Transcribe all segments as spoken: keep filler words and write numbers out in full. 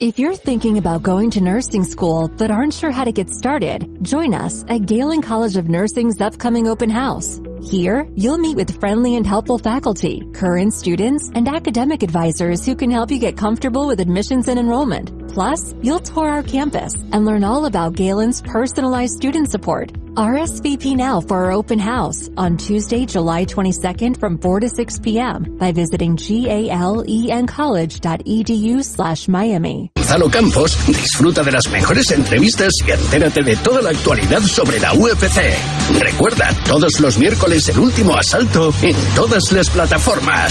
If you're thinking about going to nursing school but aren't sure how to get started, join us at Galen College of Nursing's upcoming open house. Here, you'll meet with friendly and helpful faculty, current students, and academic advisors who can help you get comfortable with admissions and enrollment. Plus, you'll tour our campus and learn all about Galen's personalized student support. R S V P now for our open house on Tuesday, July twenty-second from four to six p.m. by visiting galen college.edu slash Miami. Gonzalo Campos disfruta de las mejores entrevistas y entérate de toda la actualidad sobre la U F C. Recuerda, todos los miércoles el último asalto en todas las plataformas.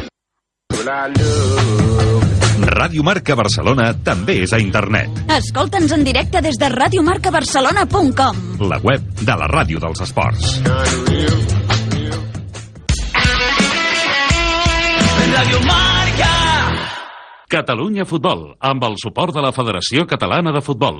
Ràdio Marca Barcelona també és a internet. Escolta'ns en directe des de radiomarcabarcelona punt com, la web de la ràdio dels esports. Radio Marca. Catalunya Futbol, amb el suport de la Federació Catalana de Futbol.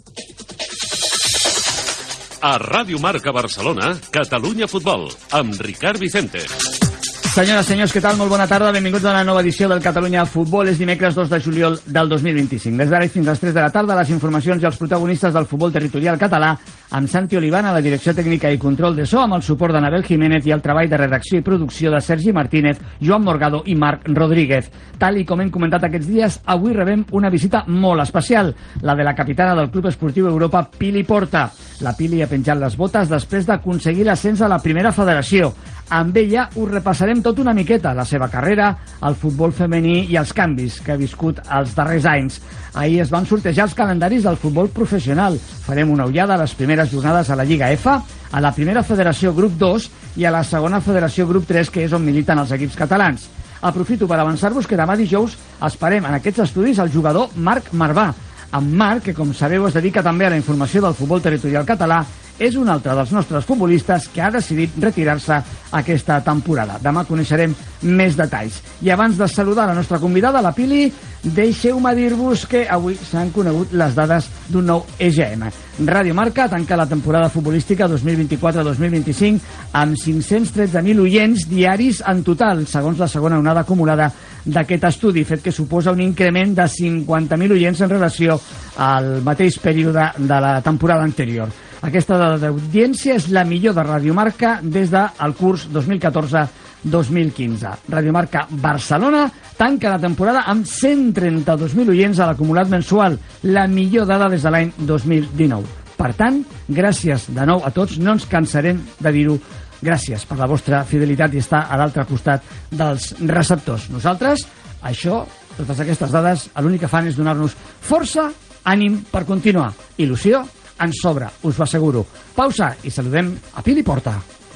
A Ràdio Marca Barcelona, Catalunya Futbol, amb Ricard Vicente. Senyores, senyors, què tal? Molt bona tarda. Benvinguts a la nova edició del Catalunya Futbol. És dimecres dos de juliol del dos mil vint-i-cinc. Des d'ara fins a les tres de la tarda, les informacions i els protagonistes del futbol territorial català, amb Santi Olivana, la direcció tècnica i control de so, amb el suport d'Anabel Jiménez i el treball de redacció i producció de Sergi Martínez, Joan Morgado i Marc Rodríguez. Tal i com hem comentat aquests dies, avui rebem una visita molt especial, la de la capitana del Club Esportiu Europa, Pili Porta. La Pili ha penjat les botes després d'aconseguir l'ascens a la primera federació. Amb ella us repassarem tot una miqueta, la seva carrera, el futbol femení i els canvis que ha viscut els darrers anys. Ahir es van sortejar els calendaris del futbol professional. Farem una ullada a les primeres jornades a la Lliga F, a la primera federació grup dos i a la segona federació grup tres, que és on militen els equips catalans. Aprofito per avançar-vos que demà dijous esperem en aquests estudis el jugador Marc Marvà. En Marc, que com sabeu es dedica també a la informació del futbol territorial català, és un altre dels nostres futbolistes que ha decidit retirar-se aquesta temporada. Demà coneixerem més detalls. I abans de saludar la nostra convidada, la Pili, deixeu-me dir-vos que avui s'han conegut les dades d'un nou E G M. Ràdio Marca tanca la temporada futbolística dos mil vint-i-quatre dos mil vint-i-cinc amb cinc-cents tretze mil oients diaris en total, segons la segona onada acumulada d'aquest estudi, fet que suposa un increment de cinquanta mil oients en relació al mateix període de la temporada anterior. Aquesta dada d'audiència és la millor de Ràdio Marca des del curs dos mil catorze dos mil quinze. Ràdio Marca Barcelona tanca la temporada amb cent trenta-dos mil oients a l'acumulat mensual, la millor dada des de l'any dos mil dinou. Per tant, gràcies de nou a tots, no ens cansarem de dir-ho. Gràcies per la vostra fidelitat i estar a l'altre costat dels receptors. Nosaltres, això, totes aquestes dades, l'únic que fan és donar-nos força, ànim per continuar. Il·lusió ens sobra, us ho asseguro. Pausa i saludem a Pili Porta.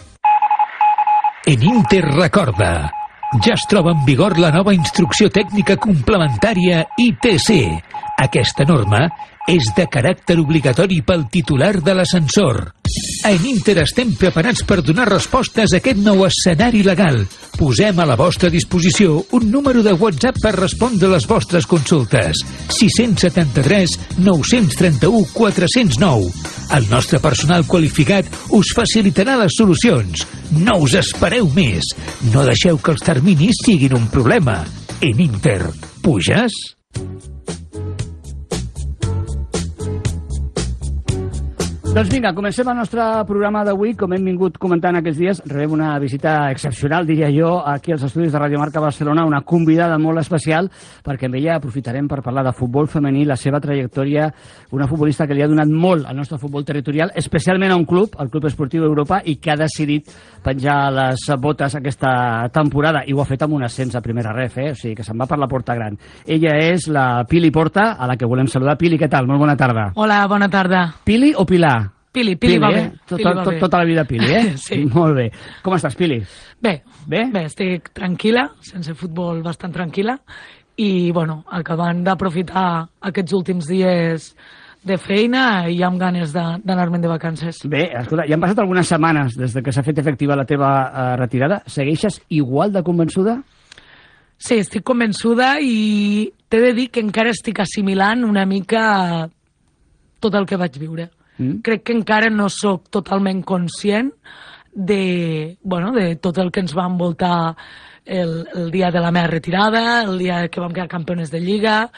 En Inter recorda, ja es troba en vigor la nova instrucció tècnica complementària I T C. Aquesta norma és de caràcter obligatori pel titular de l'ascensor. En Inter estem preparats per donar respostes a aquest nou escenari legal. Posem a la vostra disposició un número de WhatsApp per respondre les vostres consultes. sis set tres nou tres u quatre zero nou. El nostre personal qualificat us facilitarà les solucions. No us espereu més. No deixeu que els terminis siguin un problema. En Inter, puges? Doncs vinga, comencem el nostre programa d'avui. Com hem vingut comentant aquests dies, rebem una visita excepcional, diria jo, aquí als estudis de Ràdio Marca Barcelona, una convidada molt especial, perquè amb ella aprofitarem per parlar de futbol femení, la seva trajectòria, una futbolista que li ha donat molt al nostre futbol territorial, especialment a un club, el Club Esportiu Europa, i que ha decidit penjar les botes aquesta temporada, i ho ha fet amb un ascens a primera ref, eh? O sigui, que se'n va per la porta gran. Ella és la Pili Porta, a la que volem saludar. Pili, què tal? Molt bona tarda. Hola, bona tarda. Pili o Pilar? Pili, Pili, Pili va bé. Eh? Tot, tot, tot, tota la vida Pili, eh? Sí. Molt bé. Com estàs, Pili? Bé, bé, bé, estic tranquil·la, sense futbol bastant tranquil·la, i, bueno, acabant d'aprofitar aquests últims dies de feina i amb ganes d'anar-me'n de vacances. Bé, escolta, ja han passat algunes setmanes des de que s'ha fet efectiva la teva uh, retirada. Segueixes igual de convençuda? Sí, estic convençuda i t'he de dir que encara estic assimilant una mica tot el que vaig viure. Mm. Crec que encara no sóc totalment conscient de, bueno, de tot el que ens va envoltar el, el dia de la meva retirada, el dia que vam quedar campiones de Lliga,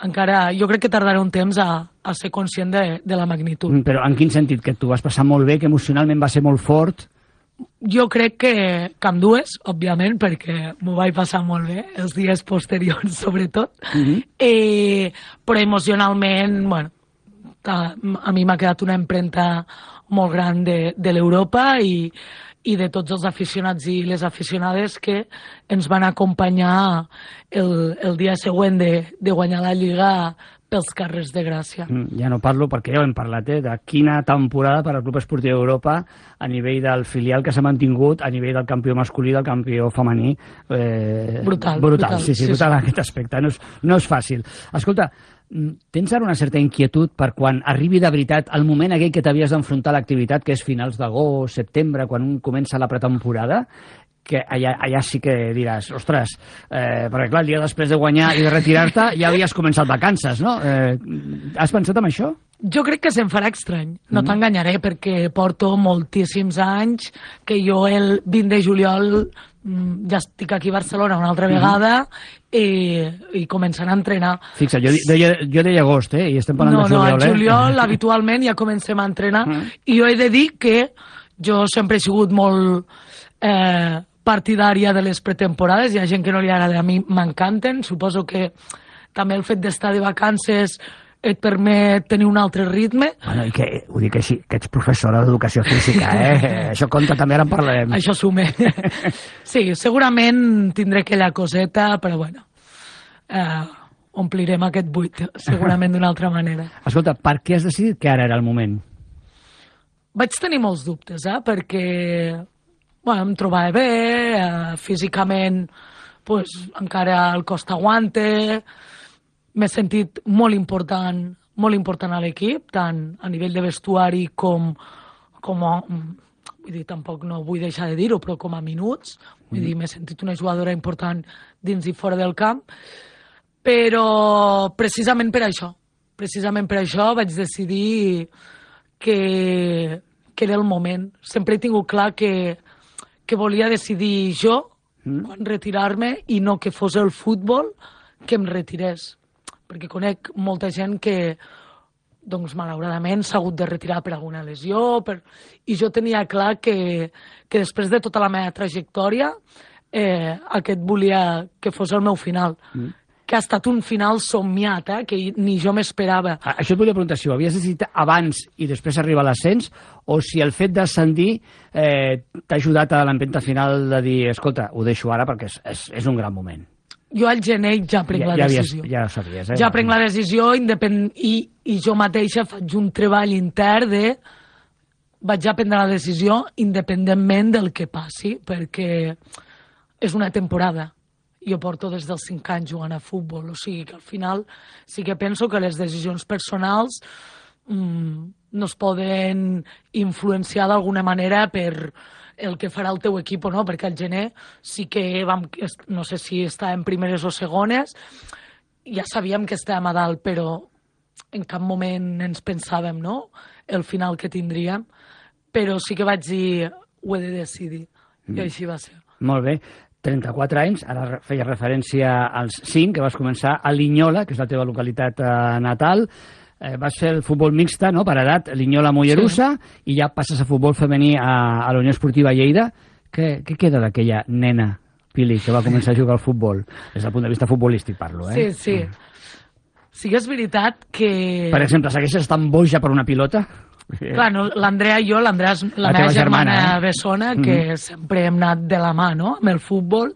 encara, jo crec que tardaré un temps a, a ser conscient de, de la magnitud. Però en quin sentit? Que tu vas passar molt bé, que emocionalment va ser molt fort? Jo crec que, que amb dues, òbviament, perquè m'ho vaig passar molt bé, els dies posteriors, sobretot. Mm-hmm. eh, però emocionalment, bueno, a, a mi m'ha quedat una empremta molt gran de, de l'Europa i, i de tots els aficionats i les aficionades que ens van acompanyar el, el dia següent de, de guanyar la Lliga pels carrers de Gràcia. Mm, ja no parlo, perquè ja ho hem parlat, eh, de quina temporada per al Club Esportiu Europa a nivell del filial que s'ha mantingut, a nivell del campió masculí, del campió femení. Eh, brutal, brutal. brutal. Sí, sí, sí, brutal sí. en aquest aspecte. No és, no és fàcil. Escolta, tens ara una certa inquietud per quan arribi de veritat el moment aquell que t'havies d'enfrontar a l'activitat, que és finals d'agost, setembre, quan un comença la pretemporada, que allà, allà sí que diràs, ostres, eh, perquè clar, el dia després de guanyar i de retirar-te ja havies començat vacances, no? Eh, has pensat en això? Jo crec que se'm farà estrany, no mm. t'enganyaré, perquè porto moltíssims anys que jo el vint de juliol ja estic aquí a Barcelona una altra vegada mm-hmm. i, i començant a entrenar. Fixa't, jo, jo, jo deia agost, eh? I estem parlant no, de juliol, no, en juliol eh? habitualment ja comencem a entrenar mm. i jo he de dir que jo sempre he sigut molt eh, partidària de les pretemporades, hi ha gent que no li agrada, a mi m'encanten, suposo que també el fet d'estar de vacances et permet tenir un altre ritme. Bueno, i que, ho dic així, que ets professora d'educació física, eh? Això compta, també ara en parlarem. Això sume. Sí, segurament tindré aquella coseta, però bueno, eh, omplirem aquest buit, segurament d'una altra manera. Escolta, per què has decidit que ara era el moment? Vaig tenir molts dubtes, eh? Perquè bueno, em trobava bé, eh, físicament pues, encara el cos t'aguanta, m'he sentit molt important, molt important a l'equip, tant a nivell de vestuari com, com a, vull dir, tampoc no vull deixar de dir-ho, però com a minuts, vull mm. dir, m'he sentit una jugadora important dins i fora del camp, però precisament per això, precisament per això vaig decidir que, que era el moment. Sempre he tingut clar que, que volia decidir jo mm. quan retirar-me i no que fos el futbol que em retirés. Perquè conec molta gent que, doncs, malauradament s'ha hagut de retirar per alguna lesió, per... i jo tenia clar que, que després de tota la meva trajectòria eh, aquest volia que fos el meu final. Mm. Que ha estat un final somiat, eh, que ni jo m'esperava. Això et volia preguntar, si ho havies decidit abans i després arribar a l'ascens, o si el fet d'ascendir eh, t'ha ajudat a l'empenta final de dir, escolta, ho deixo ara perquè és, és, és un gran moment. Jo al gener ja prenc ja, la decisió. Ja, havies, ja ho sabies, eh? Ja prenc la decisió independ... I, i jo mateixa faig un treball intern de... Vaig ja prendre la decisió independentment del que passi, perquè és una temporada. Jo porto des dels cinc anys jugant a futbol, o sigui que al final sí que penso que les decisions personals mmm, no es poden influenciar d'alguna manera per el que farà el teu equip o no, perquè al gener sí que vam, no sé si estàvem primeres o segones, ja sabíem que estàvem a dalt, però en cap moment ens pensàvem, no?, el final que tindríem, però sí que vaig dir, ho he de decidir, mm. i així va ser. Molt bé. trenta-quatre anys, ara feia referència als cinc, que vas començar a Linyola, que és la teva localitat eh, natal. Eh, vas fer el futbol mixta, no?, per edat, Linyola-Mollerussa, sí. I ja passes a futbol femení a, a la Unió Esportiva Lleida. Què, què queda d'aquella nena, Pili, que va començar a jugar al futbol? Des del punt de vista futbolístic parlo, eh? Sí, sí. Sí que és veritat que... Per exemple, segueixes estant boja per una pilota? Clar, no, l'Andrea i jo, l'Andrea és la, la meva germana, germana eh? Bessona, que mm-hmm. sempre hem anat de la mà, no?, amb el futbol.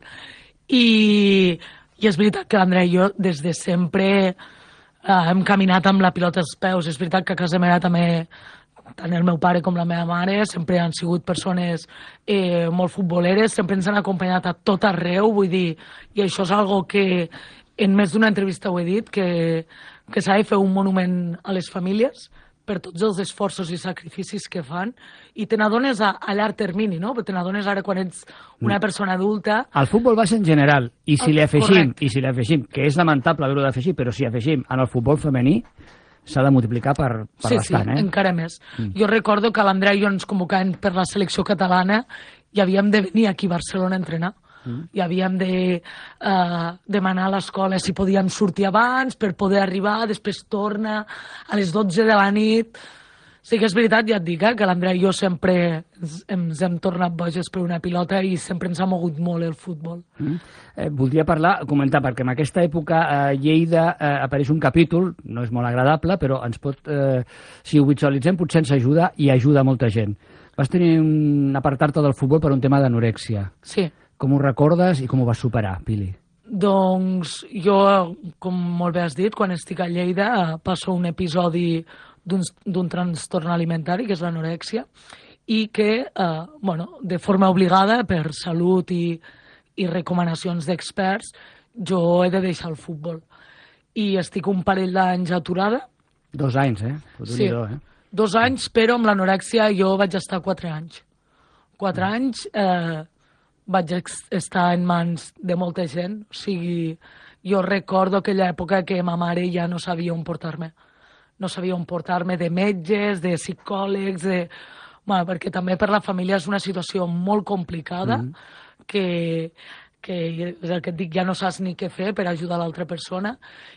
I, i és veritat que l'Andrea i jo, des de sempre... Uh, hem caminat amb la pilota als peus. És veritat que a casa meva també, tant el meu pare com la meva mare, sempre han sigut persones eh, molt futboleres, sempre ens han acompanyat a tot arreu, vull dir, i això és algo que en més d'una entrevista ho he dit, que, que s'ha de fer un monument a les famílies per tots els esforços i sacrificis que fan, i te n'adones a, a llarg termini, no? Però te n'adones ara quan ets una persona adulta... El futbol base en general, i si li afegim, i si li afegim, que és lamentable haver-ho d'afegir, però si afegim en el futbol femení, s'ha de multiplicar per, per sí, bastant, sí, eh? encara més. Mm. Jo recordo que l'Andrea i jo ens convocàvem per la selecció catalana i havíem de venir aquí a Barcelona a entrenar. Mm. I havíem de uh, demanar a l'escola si podíem sortir abans per poder arribar, després torna a les dotze de la nit. Sí que és veritat, ja et dic, eh, que l'Andrea i jo sempre ens, ens hem tornat boges per una pilota i sempre ens ha mogut molt el futbol. Mm. Eh, voldria parlar, comentar, perquè en aquesta època a eh, Lleida eh, apareix un capítol, no és molt agradable, però ens pot, eh, si ho visualitzem, potser ens ajuda i ajuda molta gent. Vas tenir un apartar-te del futbol per un tema d'anorèxia. Sí. Com ho recordes i com ho vas superar, Pili? Doncs jo, com molt bé has dit, quan estic a Lleida passo un episodi d'un trastorn alimentari, que és l'anorèxia, i que, eh, bueno, de forma obligada, per salut i, i recomanacions d'experts, jo he de deixar el futbol. I estic un parell d'anys aturada. Dos anys, eh? Sí, eh? dos anys, però amb l'anorèxia jo vaig estar quatre anys. Quatre mm. anys eh, vaig estar en mans de molta gent. O sigui, jo recordo aquella època que ma mare ja no sabia on portar-me. No sabia on portar-me de metges, de psicòlegs, de... Bueno, perquè també per la família és una situació molt complicada, mm. que, que és el que et dic, ja no saps ni què fer per ajudar l'altra persona.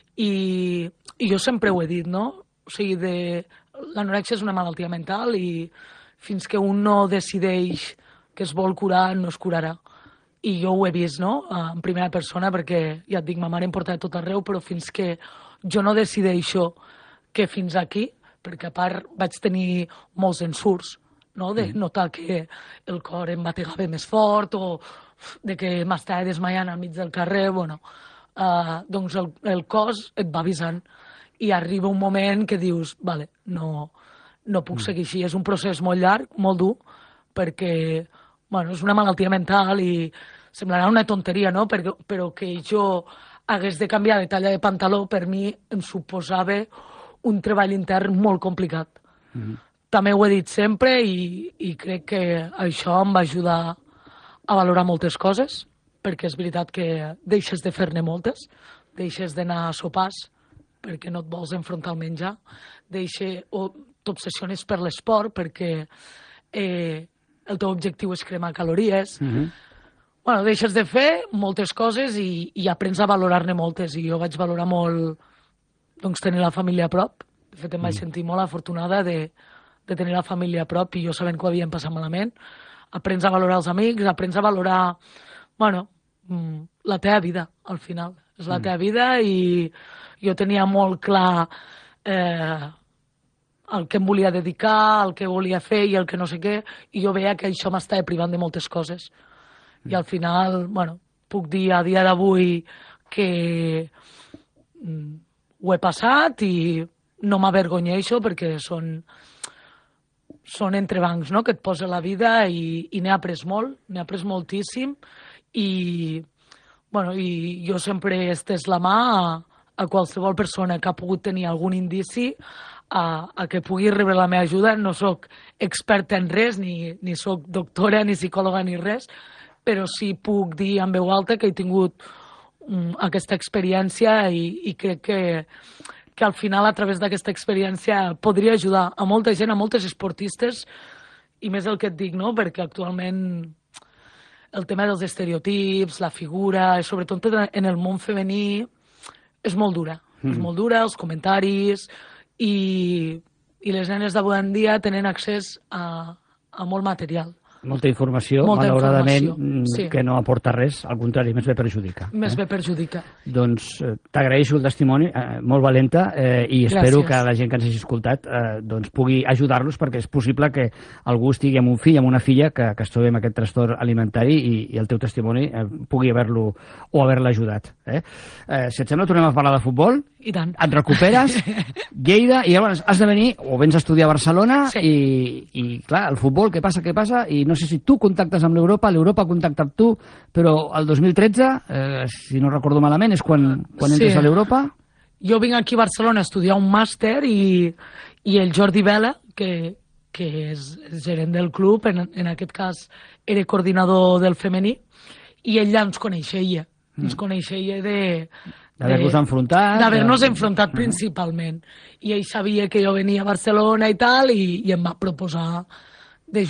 I, I jo sempre ho he dit, no? O sigui, de... l'anorèxia és una malaltia mental i fins que un no decideix que es vol curar, no es curarà. I jo ho he vist, no?, en primera persona, perquè, ja et dic, ma mare em porta de tot arreu, però fins que jo no decideixo que fins aquí, perquè a part vaig tenir molts ensurts, no?, de notar que el cor em bategava més fort o de que m'estava desmaiant al mig del carrer, bueno, uh, doncs el, el cos et va avisant i arriba un moment que dius, vale, no, no puc seguir així. És un procés molt llarg, molt dur, perquè, bueno, és una malaltia mental i semblarà una tonteria, no?, però, però que jo hagués de canviar de talla de pantaló per mi em suposava un treball intern molt complicat. Mm-hmm. També ho he dit sempre i, i crec que això em va ajudar a valorar moltes coses, perquè és veritat que deixes de fer-ne moltes, deixes d'anar a sopars perquè no et vols enfrontar al menjar, deixes, o t'obsessiones per l'esport perquè eh, el teu objectiu és cremar calories. Mm-hmm. Bueno, deixes de fer moltes coses i, i aprens a valorar-ne moltes, i jo vaig valorar molt doncs tenir la família a prop. De fet, em vaig sentir molt afortunada de, de tenir la família a prop i jo sabent que ho havien passat malament. Aprens a valorar els amics, aprens a valorar, bueno, la teva vida, al final. És la teva vida i jo tenia molt clar eh, el que em volia dedicar, el que volia fer i el que no sé què, i jo veia que això m'estava privant de moltes coses. I al final, bueno, puc dir a dia d'avui que ho he passat i no m'avergonyeixo perquè són, són entrebancs, no?, que et posa la vida i, i n'he après molt, n'he après moltíssim i, bueno, i jo sempre he estès la mà a, a qualsevol persona que ha pogut tenir algun indici a, a que pugui rebre la meva ajuda. No sóc experta en res, ni, ni sóc doctora, ni psicòloga, ni res, però sí puc dir en veu alta que he tingut um, aquesta experiència i, i crec que que al final, a través d'aquesta experiència, podria ajudar a molta gent, a moltes esportistes, i més el que et dic, no?, perquè actualment el tema dels estereotips, la figura, sobretot en el món femení, és molt dura. Mm. És molt dura, els comentaris, i, i les nenes d'avui en dia tenen accés a, a molt material. Molta informació, Molta malauradament, informació, sí. que no aporta res, al contrari, més bé perjudica. Més eh? bé perjudica. Doncs eh, t'agraeixo el testimoni, eh, molt valenta, eh, i espero Gràcies. que la gent que ens hagi escoltat eh, doncs pugui ajudar-los, perquè és possible que algú estigui amb un fill, amb una filla, que, que es trobi amb aquest trastorn alimentari i, i el teu testimoni eh, pugui haver-lo o haver-la ajudat. Eh? Eh, si et sembla, tornem a parlar de futbol. I tant. Et recuperes, Lleida, i llavors has de venir, o vens a estudiar a Barcelona, sí. i, i clar, el futbol, què passa, què passa, i no sé si tu contactes amb l'Europa, l'Europa contacta amb tu, però el dos mil tretze, eh, si no recordo malament, és quan, quan entres sí. a l'Europa? Jo vinc aquí a Barcelona a estudiar un màster i, i el Jordi Vela, que, que és gerent del club, en, en aquest cas era coordinador del femení, i ell ja ens coneixia, mm. ens coneixia de... D'haver-nos enfrontat. D'haver-nos enfrontat principalment. I ell sabia que jo venia a Barcelona i tal, i, i em va proposar de jugar.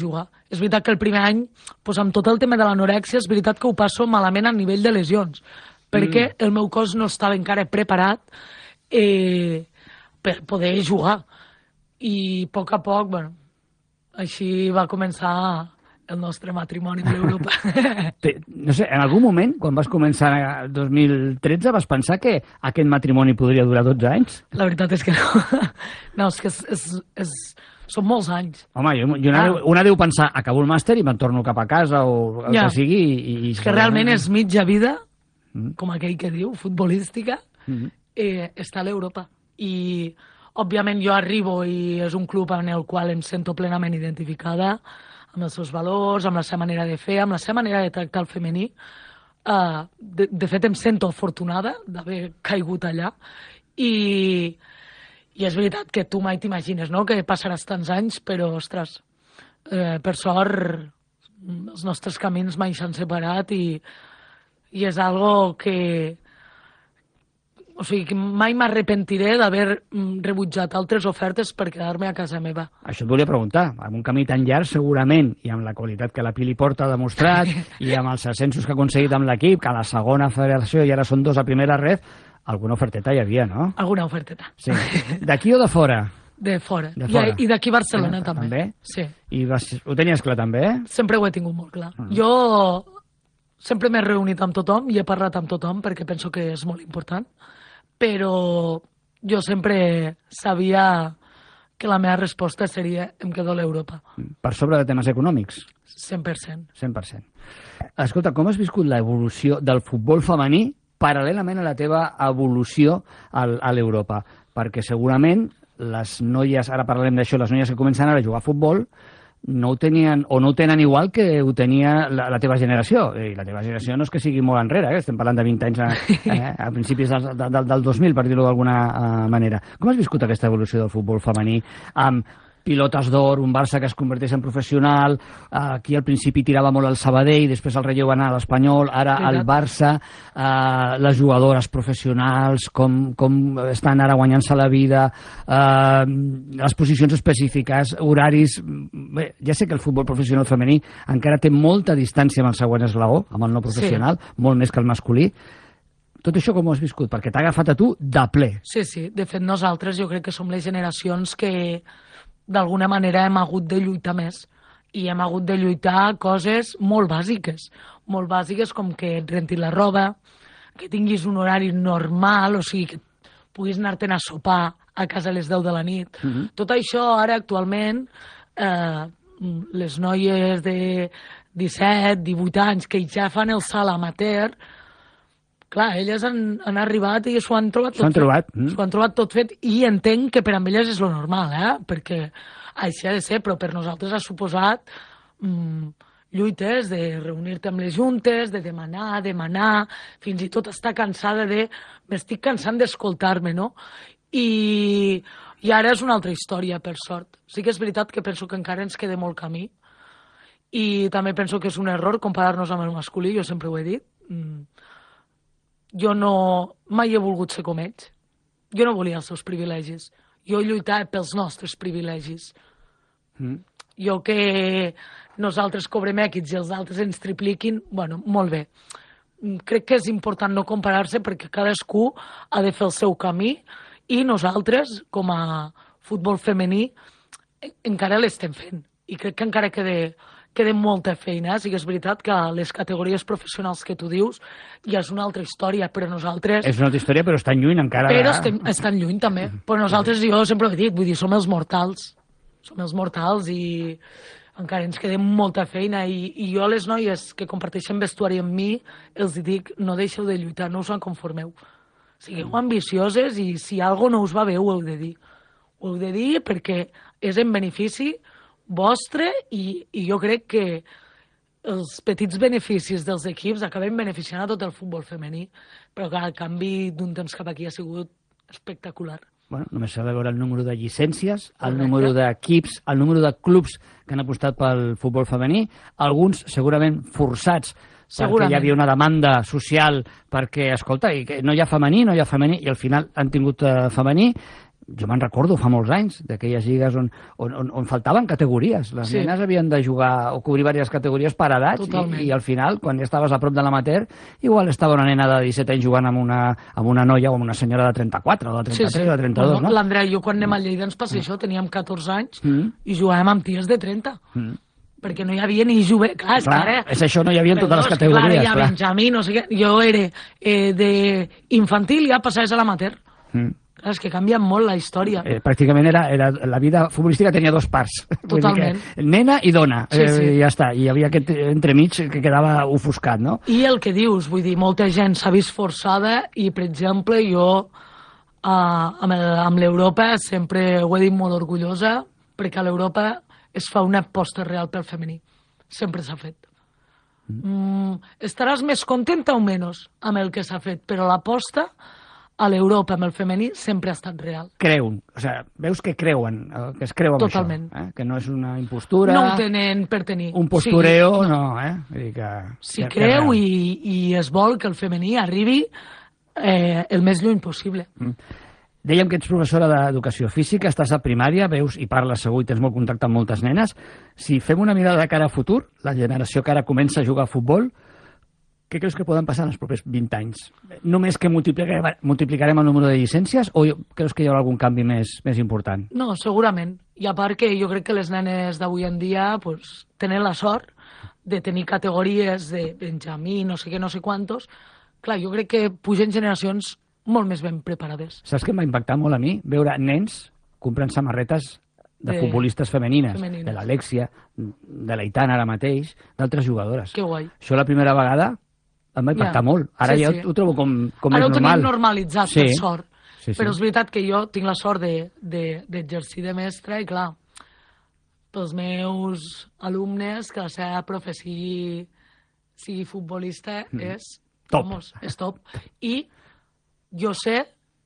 És veritat que el primer any, doncs amb tot el tema de l'anorèxia, és veritat que ho passo malament a nivell de lesions, perquè mm. el meu cos no estava encara preparat eh, per poder jugar. I a poc a poc, bueno, així va començar el nostre matrimoni amb l'Europa. No sé, en algun moment, quan vas començar el dos mil tretze, vas pensar que aquest matrimoni podria durar dotze anys? La veritat és que no. No, és que és, és, és, són molts anys. Home, jo, jo una, ah. deu, una deu pensar, acabo el màster i me'n torno cap a casa o el ja. que sigui. I, i és que realment és mitja vida, mm. com aquell que diu, futbolística, mm. eh, està a l'Europa. I, òbviament, jo arribo i és un club en el qual em sento plenament identificada, amb els seus valors, amb la seva manera de fer, amb la seva manera de tractar el femení. Uh, de, de fet, em sento afortunada d'haver caigut allà. I, I és veritat que tu mai t'imagines, no?, que passaràs tants anys, però, ostres, eh, per sort, els nostres camins mai s'han separat i, i és algo que... O sigui, que mai m'arrepentiré d'haver rebutjat altres ofertes per quedar-me a casa meva. Això et volia preguntar. Amb un camí tan llarg, segurament, i amb la qualitat que la Pili Porta ha demostrat, i amb els ascensos que ha aconseguit amb l'equip, que a la segona federació i ara són dos a primera red, alguna oferteta hi havia, no? Alguna oferteta. Sí. D'aquí o de fora? De fora. De fora. I, i d'aquí Barcelona, sí, també. també. Sí. I vas, ho tenies clar, també? Sempre ho he tingut molt clar. Mm. Jo sempre m'he reunit amb tothom i he parlat amb tothom perquè penso que és molt important. Però jo sempre sabia que la meva resposta seria em quedo a l'Europa. Per sobre de temes econòmics? cent per cent. cent per cent. Escolta, com has viscut l'evolució del futbol femení paral·lelament a la teva evolució al, a l'Europa? Perquè segurament les noies, ara parlarem d'això, les noies que comencen ara a jugar a futbol, no ho tenien, o no ho tenen igual que ho tenia la, la teva generació. I la teva generació no és que sigui molt enrere, eh? Estem parlant de vint anys a, eh? a principis del, del, del dos mil, per dir-ho d'alguna uh, manera. Com has viscut aquesta evolució del futbol femení amb pilotes d'or, un Barça que es converteix en professional, uh, aquí al principi tirava molt al Sabadell, després el relleu va anar a l'Espanyol, ara al Barça, uh, les jugadores professionals, com, com estan ara guanyant-se la vida, uh, les posicions específiques, horaris... Bé, ja sé que el futbol professional femení encara té molta distància amb el següent esglaó, amb el no professional, sí. molt més que el masculí. Tot això com ho has viscut? Perquè t'ha agafat a tu de ple. Sí, sí. De fet, nosaltres jo crec que som les generacions que d'alguna manera hem hagut de lluitar més i hem hagut de lluitar coses molt bàsiques, molt bàsiques com que et rentin la roba, que tinguis un horari normal, o sigui, que puguis anar-te'n a sopar a casa a les deu de la nit. Mm-hmm. Tot això ara actualment, eh, les noies de disset, divuit anys que ja fan el salt amateur, clar, elles han, han arribat i s'ho han trobat tot han fet. Trobat. Mm. S'ho han trobat tot fet i entenc que per a elles és lo normal, eh? Perquè així ha de ser, però per nosaltres ha suposat mm, lluites de reunir-te amb les juntes, de demanar, demanar, fins i tot estar cansada de... M'estic cansant d'escoltar-me, no? I, I ara és una altra història, per sort. Sí que és veritat que penso que encara ens queda molt camí i també penso que és un error comparar-nos amb el masculí, jo sempre ho he dit. Mm. Jo no, mai he volgut ser com ells. Jo no volia els seus privilegis. Jo lluitava pels nostres privilegis. Mm. Jo que nosaltres cobrem èquits i els altres ens tripliquin, bueno, molt bé. Crec que és important no comparar-se perquè cadascú ha de fer el seu camí i nosaltres, com a futbol femení, encara l'estem fent. I crec que encara queda... queda molta feina, sí que és veritat que les categories professionals que tu dius ja és una altra història, però nosaltres... És una altra història, però estan lluny encara. Però estem, estan lluny també, però nosaltres, jo sempre ho he dit, vull dir, som els mortals, som els mortals i encara ens queda molta feina i, i jo a les noies que comparteixen vestuari amb mi els dic, no deixeu de lluitar, no us en conformeu. Sigueu ambicioses i si alguna no us va bé ho heu de dir. Ho heu de dir perquè és en benefici vostre i, i jo crec que els petits beneficis dels equips acaben beneficiant a tot el futbol femení, però que el canvi d'un temps cap aquí ha sigut espectacular. Bueno, només s'ha de veure el número de llicències, el Correcte. número d'equips, el número de clubs que han apostat pel futbol femení, alguns segurament forçats, perquè hi havia una demanda social perquè, escolta, i que no hi ha femení, no hi ha femení, i al final han tingut uh, femení. jo me'n recordo fa molts anys, d'aquelles lligues on, on, on, on faltaven categories. Les Sí. nenes havien de jugar o cobrir diverses categories per edats Totalment. i, i al final, quan ja estaves a prop de l'amateur, igual estava una nena de disset anys jugant amb una, amb una noia o amb una senyora de trenta-quatre, o de trenta-tres, o de trenta-dos, Bueno, no? L'Andrea i jo, quan anem a Lleida, ens passa això. Teníem catorze anys Mm. i jugàvem amb ties de trenta. Mm. Perquè no hi havia ni jove. Clar, és Clar, que ara... és això, no hi havia en totes les Perdó, és que categories, Clar, hi ha clar. Benjamí, no sé què. Jo era eh, d'infantil i ja passaves a l'amateur. Mm. Clar, és que canvia molt la història. Eh, pràcticament era, era, la vida futbolística tenia dos parts. Vull dir Totalment. que nena i dona. Sí, sí. Eh, ja està. I hi havia aquest entremig que quedava ofuscat, no? I el que dius, vull dir, molta gent s'ha vist forçada i, per exemple, jo eh, amb el- amb l'Europa sempre ho he dit molt orgullosa, perquè a l'Europa es fa una aposta real pel femení. Sempre s'ha fet. Mm, estaràs més contenta o menys amb el que s'ha fet, però l'aposta a l'Europa amb el femení sempre ha estat real. Creuen, o sigui, veus que creuen, eh, que es creu amb Totalment. això, eh? Que no és una impostura, No ho tenen per tenir. un postureo, no, eh? Vull dir que... Si que- que creu real. i, i es vol que el femení arribi eh, el més lluny possible. Dèiem que ets professora d'educació física, estàs a primària, veus i parles segur i tens molt contacte amb moltes nenes. Si fem una mirada de cara a futur, la generació que ara comença a jugar a futbol, què creus que poden passar en els propers vint anys? Només que multiplicarem, multiplicarem el número de llicències o creus que hi haurà algun canvi més, més important? No, segurament. I a part que jo crec que les nenes d'avui en dia pues, tenen la sort de tenir categories de Benjamí, no sé què, no sé quantos. Clar, jo crec que pugen generacions molt més ben preparades. Saps què em va impactar molt a mi? Veure nens comprant samarretes de, De- futbolistes femenines, femenines. de l'Alexia, de l'Aitana ara mateix, d'altres jugadores. Que guai. Això la primera vegada em va impactar Ja. molt. Ara Sí, ja sí. ho trobo com, com Ara ho més tenim normal. normalitzat, Sí. per sort. Sí, sí. Però és veritat que jo tinc la sort de- de- d'exercir de, de mestra i, clar, pels meus alumnes, que la seva profe sigui, sigui futbolista, és, Top. vamos, és top. I jo sé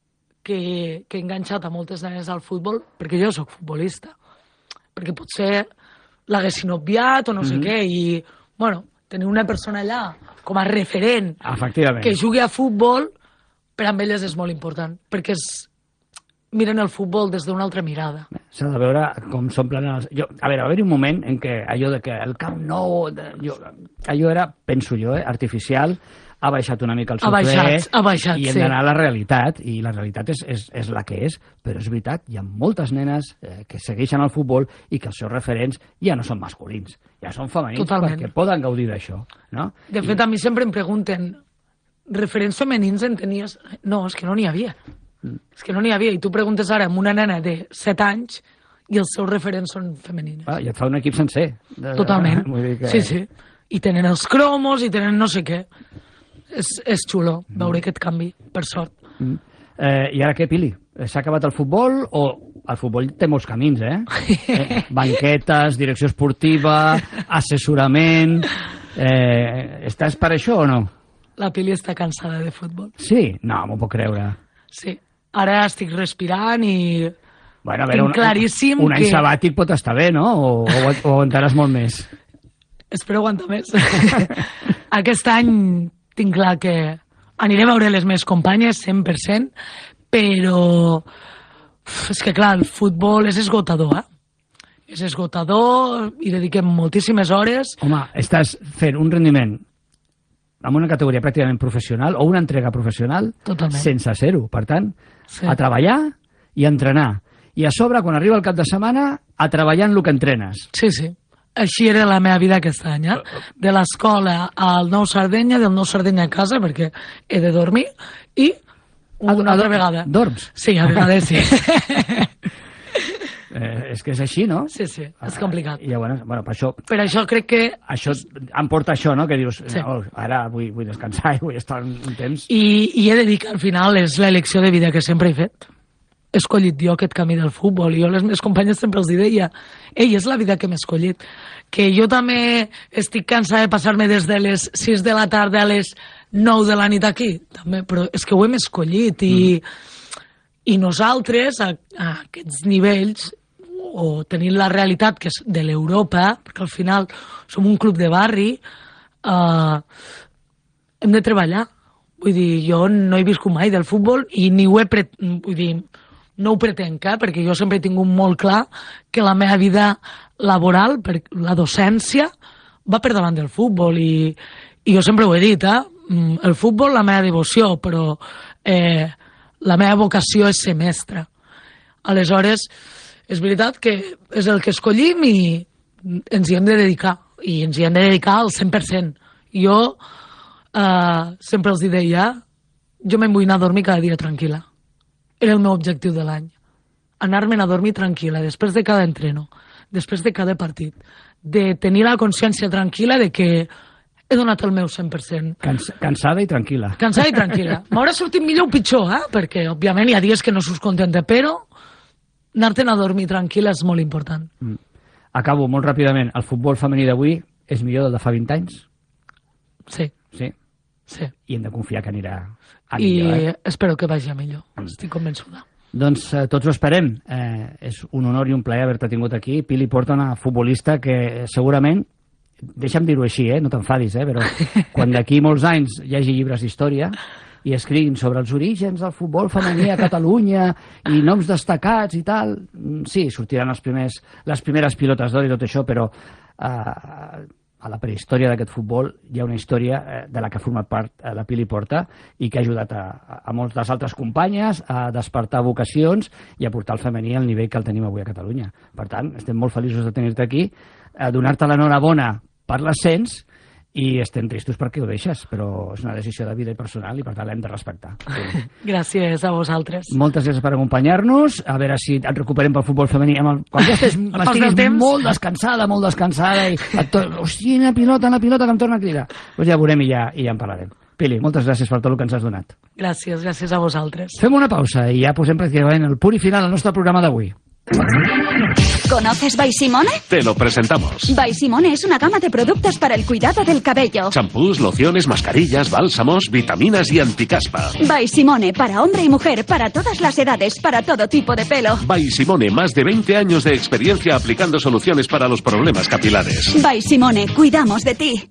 que, que he enganxat a moltes nenes al futbol perquè jo sóc futbolista. Perquè potser l'haguessin obviat o no sé què, i, bueno, tenir una persona allà com a referent Efectivament. que jugui a futbol, per amb elles és molt important, perquè es miren el futbol des d'una altra mirada. S'ha de veure com s'omplen els... Jo, a veure, va haver-hi un moment en què allò de que el Camp Nou... De, jo, allò era, penso jo, eh, artificial, ha baixat una mica el Ha suflé baixat, ha baixat, i hem sí. d'anar a la realitat, i la realitat és, és, és la que és, però és veritat, hi ha moltes nenes eh, que segueixen el futbol i que els seus referents ja no són masculins, ja són femenins, Totalment. perquè poden gaudir d'això, no? De fet, a mi sempre em pregunten, referents femenins en tenies? No, és que no n'hi havia. És que no n'hi havia. I tu preguntes ara amb una nena de set anys i els seus referents són femenines. Ah, i et fa un equip sencer. De- Totalment. Vull dir que... Sí, sí. I tenen els cromos i tenen no sé què. És, és xulo veure aquest canvi, per sort. Mm. Eh, I ara què, Pili? S'ha acabat el futbol o... El futbol té molts camins, eh? eh banquetes, direcció esportiva, assessorament... Eh, estàs per això o no? La Pili està cansada de futbol. Sí? No, m'ho puc creure. Sí. Ara estic respirant i... Bueno, a Tinc un, claríssim un any que- sabàtic pot estar bé, no? O, o, o aguantaràs molt més? Espero aguantar més. Aquest any tinc clar que aniré a veure les meves companyes, cent per cent, però uf, és que, clar, el futbol és esgotador, eh? És esgotador i dediquem moltíssimes hores. Home, estàs fent un rendiment amb una categoria pràcticament professional o una entrega professional Totalment. sense ser-ho. Per tant, Sí. a treballar i a entrenar. I a sobre, quan arriba el cap de setmana, a treballar en el que entrenes. Sí, sí. Així era la meva vida aquest any, eh? De l'escola al Nou Sardenya, del Nou Sardenya a casa, perquè he de dormir, i una altra vegada. Dorms? Sí, a vegades sí. Eh, és que és així, no? Sí, sí, és complicat. I llavors, bueno, per això, Per això crec que... això em porta això, no? Que dius, Sí. no, ara vull, vull descansar i vull estar un, un temps... I, I he de dir que al final és l'elecció de vida que sempre he fet. He escollit jo aquest camí del futbol i jo a les meves companyes sempre els deia ei, és la vida que m'he escollit. Que jo també estic cansada de passar-me des de les sis de la tarda a les nou de la nit aquí, també, però és que ho hem escollit i, mm. i nosaltres a, a aquests nivells o tenint la realitat que és de l'Europa, perquè al final som un club de barri, eh, hem de treballar. Vull dir, jo no he viscut mai del futbol i ni ho he... Pre... Vull dir, no ho pretenc, eh? Perquè jo sempre he tingut molt clar que la meva vida laboral, per la docència, va per davant del futbol i, i jo sempre ho he dit, eh? El futbol la meva devoció, però eh, la meva vocació és ser mestre. Aleshores, és veritat que és el que escollim i ens hi hem de dedicar, i ens hi hem de dedicar al cent per cent. Jo eh, sempre els deia, jo me'n vull anar a dormir cada dia tranquil·la. Era el meu objectiu de l'any. Anar-me'n a dormir tranquil·la, després de cada entreno, després de cada partit, de tenir la consciència tranquil·la de que he donat el meu cent per cent. Cans cansada i tranquil·la. Cansada i tranquil·la. M'haurà sortit millor o pitjor, eh? Perquè, òbviament, hi ha dies que no surts contenta, però anar-te'n a dormir tranquil·la és molt important. Mm. Acabo molt ràpidament. El futbol femení d'avui és millor del de fa vint anys? Sí. Sí? Sí. I hem de confiar que anirà a millor, I eh? espero que vagi a millor. Mm. Estic convençuda. Doncs eh, tots ho esperem. Eh, és un honor i un plaer haver-te tingut aquí. Pili Porta, una futbolista que segurament, deixa'm dir-ho així, eh? No t'enfadis, eh? Però quan d'aquí molts anys hi hagi llibres d'història i escriguin sobre els orígens del futbol femení a Catalunya i noms destacats i tal, sí, sortiran els primers, les primeres pilotes d'or i tot això, però eh, a la prehistòria d'aquest futbol hi ha una història eh, de la que ha format part eh, la Pili Porta i que ha ajudat a, a moltes altres companyes a despertar vocacions i a portar el femení al nivell que el tenim avui a Catalunya. Per tant, estem molt feliços de tenir-te aquí, a donar-te l'enhorabona per l'ascens i estem tristos perquè ho deixes, però és una decisió de vida i personal i per tant l'hem de respectar. Sí. Gràcies a vosaltres. Moltes gràcies per acompanyar-nos, a veure si et recuperem pel futbol femení. El... Quan ja estés, estiguis molt descansada, molt descansada i et to... hosti, una pilota, una pilota que em torna a cridar. Doncs ja veurem i ja, i ja en parlarem. Pili, moltes gràcies per tot el que ens has donat. Gràcies, gràcies a vosaltres. Fem una pausa i ja posem pràcticament el punt i final al nostre programa d'avui. ¿Conoces By Simone? Te lo presentamos. By Simone es una gama de productos para el cuidado del cabello. Champús, lociones, mascarillas, bálsamos, vitaminas y anticaspa. By Simone, para hombre y mujer, para todas las edades, para todo tipo de pelo. By Simone, más de veinte años de experiencia aplicando soluciones para los problemas capilares. By Simone, cuidamos de ti.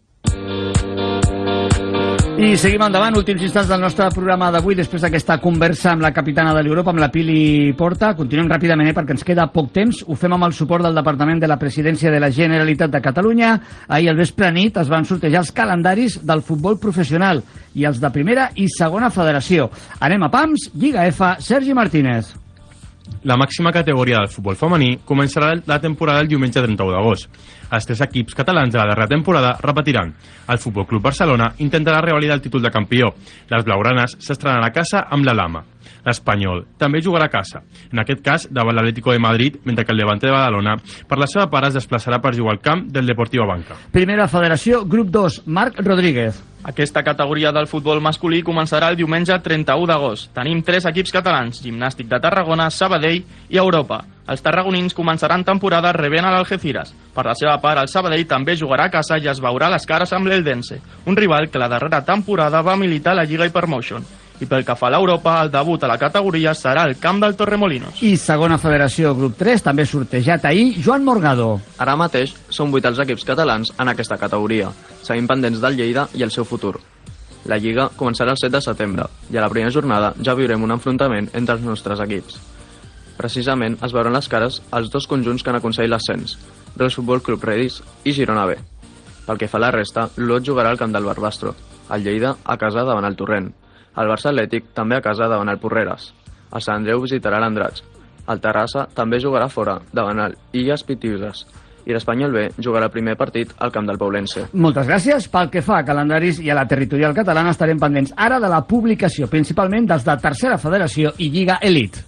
I seguim endavant, últims instants del nostre programa d'avui, després d'aquesta conversa amb la capitana de l'Europa, amb la Pili Porta. Continuem ràpidament, eh, perquè ens queda poc temps. Ho fem amb el suport del Departament de la Presidència de la Generalitat de Catalunya. Ahir al vespre nit es van sortejar els calendaris del futbol professional i els de primera i segona federació. Anem a Pams, Lliga F, Sergi Martínez. La màxima categoria del futbol femení començarà la temporada el diumenge trenta-u d'agost. Els tres equips catalans de la darrera temporada repetiran. El Futbol Club Barcelona intentarà revalidar el títol de campió. Les blaugranes s'estrenaran a casa amb la Lama. L'Espanyol també jugarà a casa, en aquest cas davant l'Atlético de Madrid, mentre que el Levante de Badalona per la seva part es desplaçarà per jugar al camp del Deportivo Banca. Primera federació, grup dos, Marc Rodríguez. Aquesta categoria del futbol masculí començarà el diumenge trenta-u d'agost. Tenim tres equips catalans, Gimnàstic de Tarragona, Sabadell i Europa. Els tarragonins començaran temporada rebent a l'Algeciras. Per la seva part, el Sabadell també jugarà a casa i es veurà les cares amb l'Eldense, un rival que la darrera temporada va militar a la Lliga Hypermotion. I pel que fa a l'Europa, el debut a la categoria serà el camp del Torremolinos. I segona federació, grup tres, també sortejat ahir, Joan Morgado. Ara mateix són vuit els equips catalans en aquesta categoria. Seguim pendents del Lleida i el seu futur. La Lliga començarà el set de setembre i a la primera jornada ja viurem un enfrontament entre els nostres equips. Precisament es veuran les cares als dos conjunts que han aconseguit l'ascens, Reus Futbol Club Redis i Girona B. Pel que fa a la resta, l'Olot jugarà al camp del Barbastro, el Lleida a casa davant el Torrent, el Barça Atlètic també a casa davant el Porreres, el Sant Andreu visitarà l'Andratx, el Terrassa també jugarà fora davant el Illes Pitiuses i l'Espanyol B jugarà el primer partit al camp del Paulense. Moltes gràcies. Pel que fa a calendaris i a la territorial catalana estarem pendents ara de la publicació, principalment dels de Tercera Federació i Lliga Elite.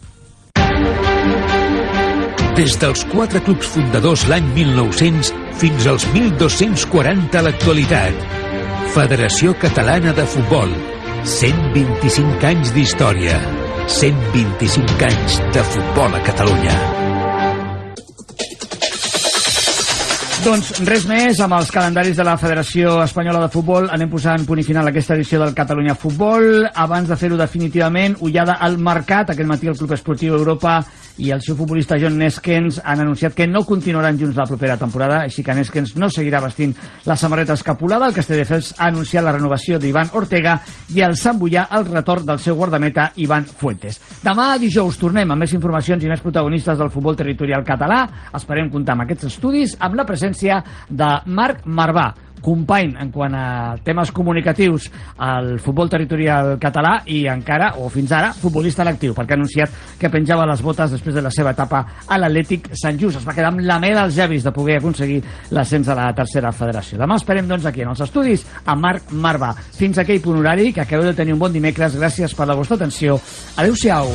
Des dels quatre clubs fundadors l'any mil nou-cents fins als mil dos-cents quaranta a l'actualitat. Federació Catalana de Futbol. cent vint-i-cinc anys d'història. cent vint-i-cinc anys de futbol a Catalunya. Doncs res més, amb els calendaris de la Federació Espanyola de Futbol anem posant punt i final a aquesta edició del Catalunya Futbol. Abans de fer-ho definitivament, ullada al mercat. Aquest matí el Club Esportiu Europa i el seu futbolista John Neskens han anunciat que no continuaran junts la propera temporada, així que Neskens no seguirà vestint la samarreta escapulada. El Castelldefels ha anunciat la renovació d'Ivan Ortega i el Sant Boià el retorn del seu guardameta Ivan Fuentes. Demà dijous tornem amb més informacions i més protagonistes del futbol territorial català. Esperem comptar amb aquests estudis amb la presència de Marc Marvà, company en quant a temes comunicatius al futbol territorial català i encara, o fins ara, futbolista en actiu, perquè ha anunciat que penjava les botes després de la seva etapa a l'Atlètic Sant Just. Es va quedar amb la mel als llavis de poder aconseguir l'ascens a la tercera federació. Demà esperem, doncs, aquí en els estudis a Marc Marvà. Fins aquell punt horari, que acabeu de tenir un bon dimecres. Gràcies per la vostra atenció. Adéu-siau.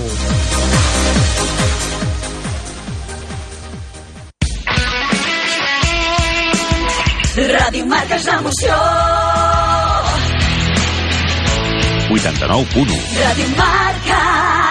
Ràdio Marca és l'emoció. vuitanta-nou punt u. Ràdio Marca.